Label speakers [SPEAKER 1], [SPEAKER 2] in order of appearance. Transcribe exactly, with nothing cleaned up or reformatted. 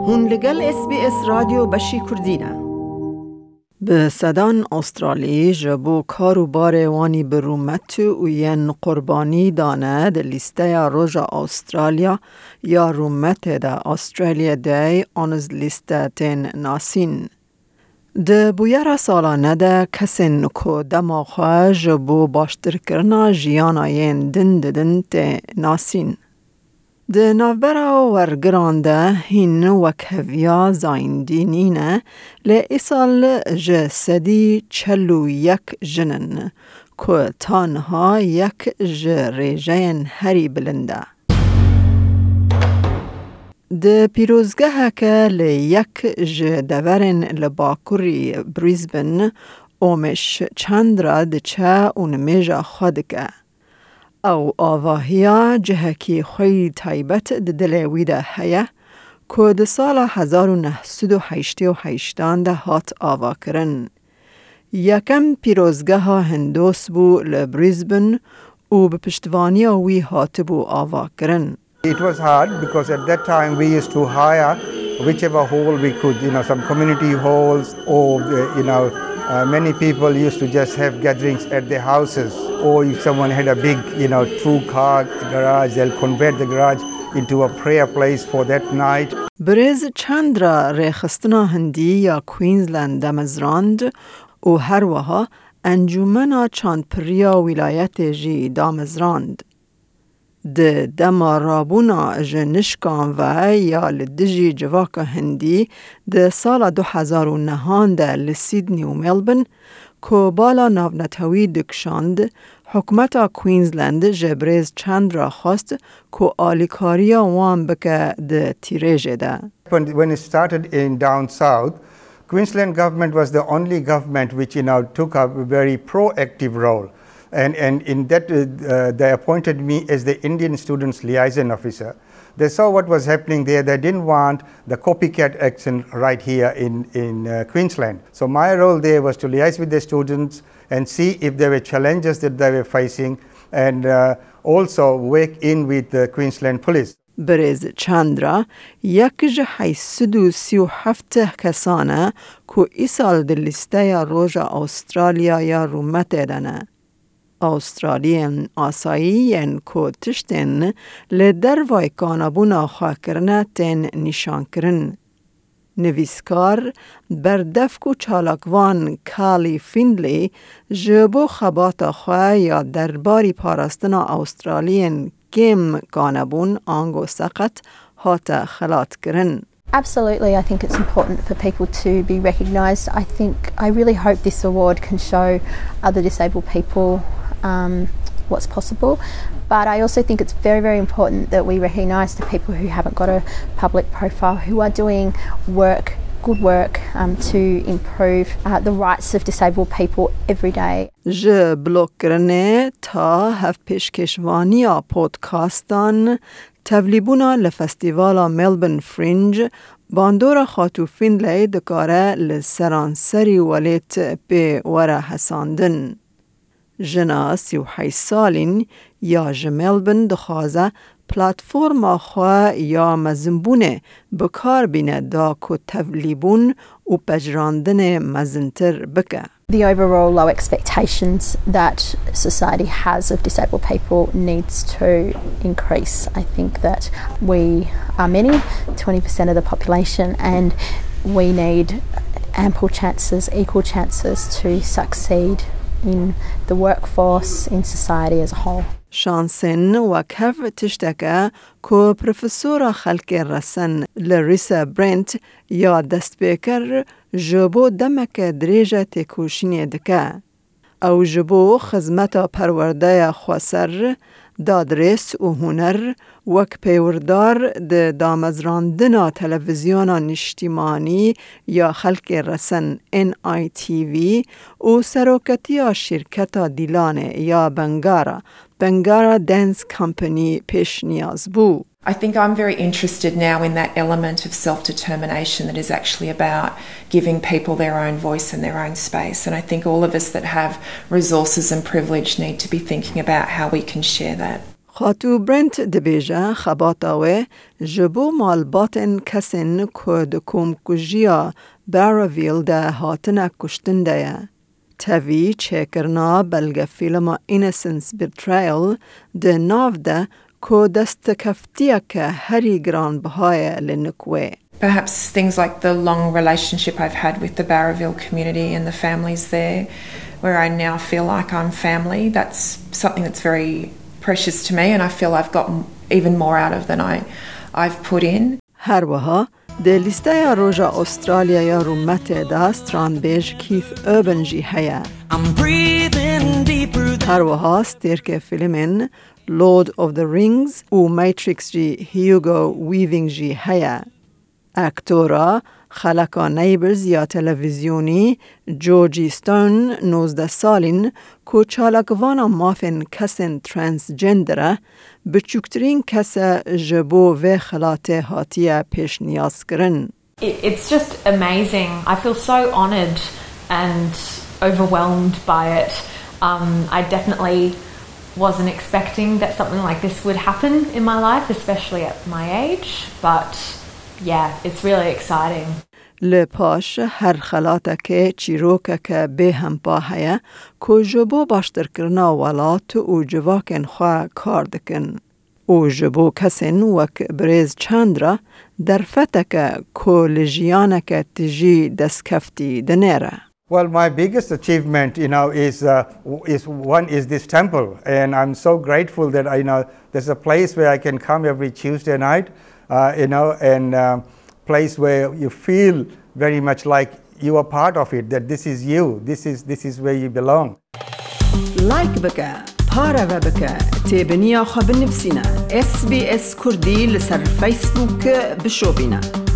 [SPEAKER 1] هون لگل اس بی اس رادیو بشی کردینه. به سدان استرالی جبو کارو بار وانی برومت و ین قربانی دانه ده لیسته روژا استرالیا یا رومت ده استرالیا دی آنز لیسته تین ناسین. ده بویر سالانه ده کسین که دماغه جبو باشتر کرنا جیانا ین دن دن تی ناسین. ده نوبرا ورگرانده هین وکهویا زایندینینه لی ایسال جسدی چلو یک جنن که تانها یک جریجین هری بلنده. ده پیروزگه که لی یک جدورن لباکوری بریزبن اومش چندرا ده چه اونمیجا خودکه. او آواهیا جهکی خوی تایبت دلوی ده هیا که ده سال هزار و نهصد و هشت و هشتان ده هات آوا کرن. یکم پیروزگه ها هندوس بو لبریزبن و به پشتوانی وی هات بو آوا کرن.
[SPEAKER 2] It was hard because at that time we used to hire whichever hall we could, you know, some community halls or, you know, uh, many people used to just have gatherings at their houses. Or if someone had a big, you know, two-car garage, they'll convert the garage into a prayer place for that night.
[SPEAKER 1] برز چندرا ریخستنا هندی یا کوینزلند دمزراند و هر وها انجمنا چند پریا ولایت جی دامزراند. ده دما رابونا جنشکان و یا لدجی جواک هندی ده سال دو هزار و نهان ده لسیدنی و ملبن که بالا ناونتوی دکشاند حکمت کوینزلند جبریز چند را خواست که آلیکاریا وان بکه ده تیریجه ده.
[SPEAKER 2] When, when it started in down south, Queensland government was the only government which, you know, took a very proactive role. And, and in that, uh, they appointed me as the Indian Students Liaison Officer. They saw what was happening there. They didn't want the copycat action right here in, in uh, Queensland. So my role there was to liaise with the students and see if there were challenges that they were facing and uh, also work in with the Queensland Police.
[SPEAKER 1] برز چندرا یک جه سدو سی و هفته کسانه که ایسال در لیسته روژا استرالیا یا رومت دنه. استرالیان آساییین که تشتن لدر وای کانابونا خواه کرنه تین نشان کرن. نویسکار بردفک و چالاکوان کالی فیندلی جبو خبات خواه یا درباری پاراستنا استرالیان کم کانابون آنگو سقط هات خلات کرن.
[SPEAKER 3] Absolutely, I think it's important for people to be recognised. I think, I really hope this award can show other disabled people um, what's possible. But I also think it's very, very important that we recognise the people who haven't got a public profile, who are doing work, good work um, to improve uh, the rights of disabled people every day.
[SPEAKER 1] ج بلوک کرنه تا هف پیشکشوانی پودکاستان تولیبونا لفستیوالا ملبن فرینج باندورا خاتو فینلی دکاره لسرانسری ولیت به وره حساندن. جنا سی و حی سالین یا جملبن دخوازه پلاتفورما خواه یا مزنبونه بکار بینه دا که تولیبون و پجراندن مزنتر بکه.
[SPEAKER 3] The overall low expectations that society has of disabled people needs to increase. I think that we are many, twenty percent of the population, and we need ample chances, equal chances to succeed in the workforce, in society as a whole.
[SPEAKER 1] شانسن و کف تشتکه که پروفسور خلق رسن لریسا برنت یا دست بکر جبو دمک دریجه تکوشینی دکه. او جبو خدمت پرورده خواسر دادرس و هنر وک پیوردار د دامزراندنا تلویزیون نشتیمانی یا خلق رسن ان آی تی وی و سروکتی شرکت دیلانه یا بنگارا بنگارا دنس کمپنی پیش نیاز بو.
[SPEAKER 4] I think I'm very interested now in that element of self-determination that is actually about giving people their own voice and their own space. And I think all of us that have resources and privilege need to be thinking about how we can share that.
[SPEAKER 1] خاتو برنت دبیجه خباتاوه جبو مالباتن کسین که دکوم کجیا باراویل ده هاتنه کشتن ده. تاوی چکرنا بلگه فیلم Innocence Betrayal ده ناو ده که دست کفتیه که هری گران بهای لنکوه.
[SPEAKER 4] Perhaps things like the long relationship I've had with the Barraville community and the families there, where I now feel like I'm family, that's something that's very precious to me and I feel I've gotten even more out of than I, I've put in.
[SPEAKER 1] هر وها ده لیسته روژا استرالیا یا رومت ده سترانبیج کیف اربن جی هیا. هر وها ستیرک فیلمین Lord of the Rings و Matrix جی هیوگو ویوینگ جی هیا. اکتورا خلقا نیبرز یا تلویزیونی جورجی ستون نوزده سالین که چالکوانا مافن کسن ترانسجندره بچوکترین کس جبو و خلاته هاتیه پیش نیاز کرن.
[SPEAKER 5] It's just amazing. I feel so honoured and overwhelmed by it. Um, I definitely wasn't expecting that something like this would happen in my life, especially at my age, but yeah, it's really exciting.
[SPEAKER 1] لپاش هر خلاته که چیروکه که به هم پاهیه که جبو باشتر کرنا ولات و جواکن خواه کار دکن. او جبو کسین وک بریز چندرا در فتکه که لجیانه که تجی دست کفتی دنیره.
[SPEAKER 2] Well, my biggest achievement, you know, is uh, is one is this temple, and I'm so grateful that I know there's a place where I can come every Tuesday night, uh, you know, and uh, place where you feel very much like you are part of it. That this is you. This is this is where you belong.
[SPEAKER 1] Like بکه، پاره و بکه، تبنیا خب نفسینا. اس بی اس کردی لسر فیسبوک بشو بینا.